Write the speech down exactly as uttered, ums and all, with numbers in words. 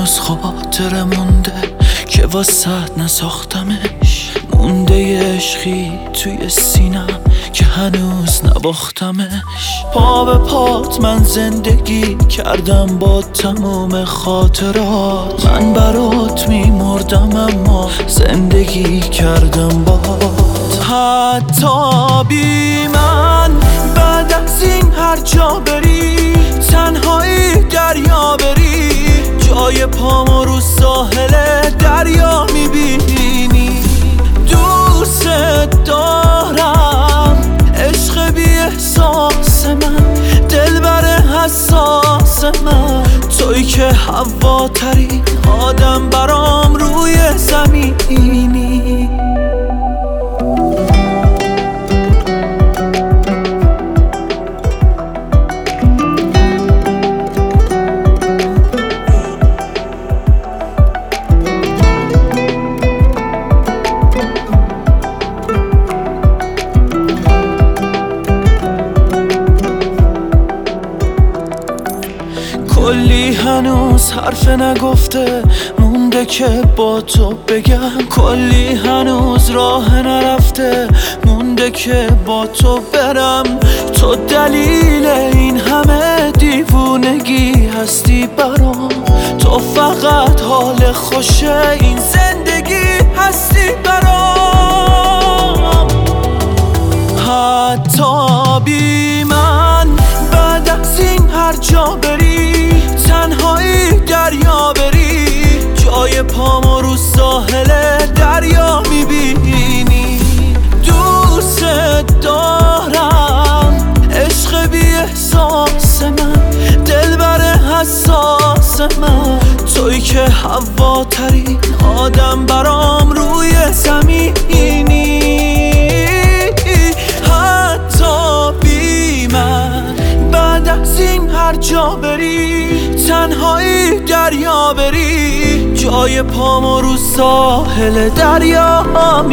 هنوز خاطر مونده که واسط نساختمش، مونده یه عشقی توی سینم که هنوز نباختمش. پا به پات من زندگی کردم با تموم خاطرات، من برات میمردم اما زندگی کردم باهات. حتی بی من بعد از این هر جا بری، تنهایی دریا بری، جای پامو رو ساحل دریا میبینی. دوست دارم عشق بی احساس من، دلبر حساس من، توی که هواترین آدم برام روی زمینی. کلی هنوز حرف نگفته مونده که با تو بگم، کلی هنوز راه نرفته مونده که با تو برم. تو دلیل این همه دیوونگی هستی برام، تو فقط حال خوشه این زندگی هستی برام. حتی بی من بعد از این هر جا بری، تنهایی دریا بری، جای پامو رو ساحل دریا میبینی. دوست دارم عشق بی احساس من، دلبر حساس من، توی که هواترین آدم برام روی زمینی. حتی بی من بعد از این هر جا بری، تنهایی دریا بری، جای پامو رو ساحل دریا